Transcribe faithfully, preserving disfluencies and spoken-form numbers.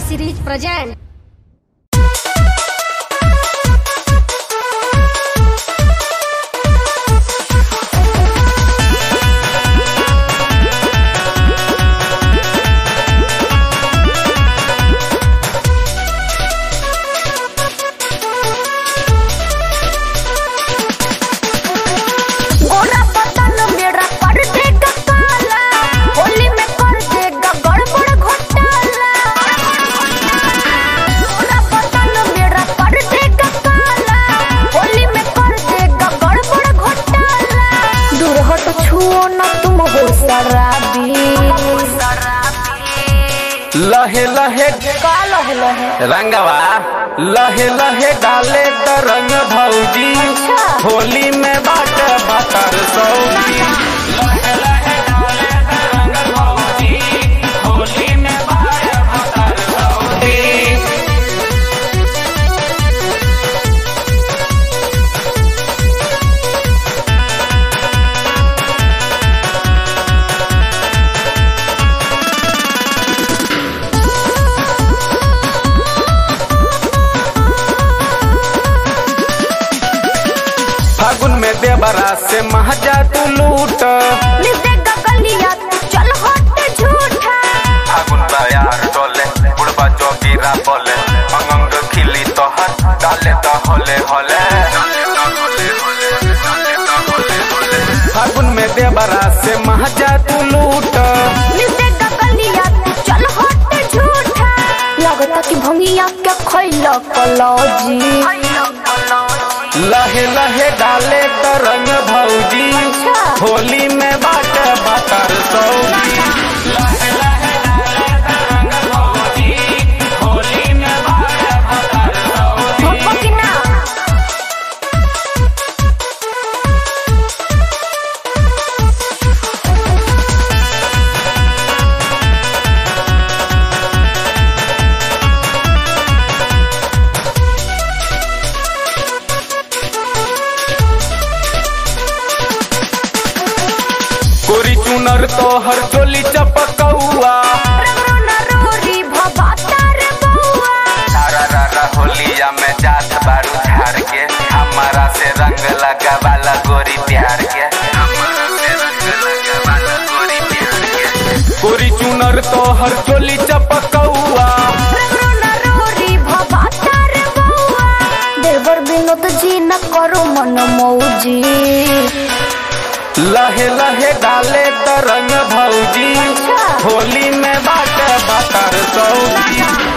series present. लहे लहे का लहे लहे रंगवा लहे लहे डाले द रंग भौजी होली में बाट बतर सौजी लहे लहे डाले द रंग भौजी होली में बाट बतर सौजी। फागुन में देवरा से महजा तू लूट चल हट झूठा फागुन यार डोले बुढ़बा जोगीरा बोले अंग खिली तोहर डाले तो होले होले फागुन में देवरा से महजा तू लूट चल हट झूठा लगता कि भंगिया के खैला कलौजी लहे लहे डाले द रंग भौजी होली में बाट बतर सौजी लहे लहे डाले द रंग भौजी होली में बाट बतर सौजी। गोरी चुनर तो हर चोली चपकौआ तारा रारा होलिया में जात बारू झार के हमारा से रंग लगा वाला गोरी प्यार के हमारा से रंग लगा वाला गोरी प्यार के गोरी चुनर तो हर चोली चपकौआ देवर विनोद जी न करो मन मौजी लहे लहे डाले द रंग भौजी होली में बाट बतर सौजी।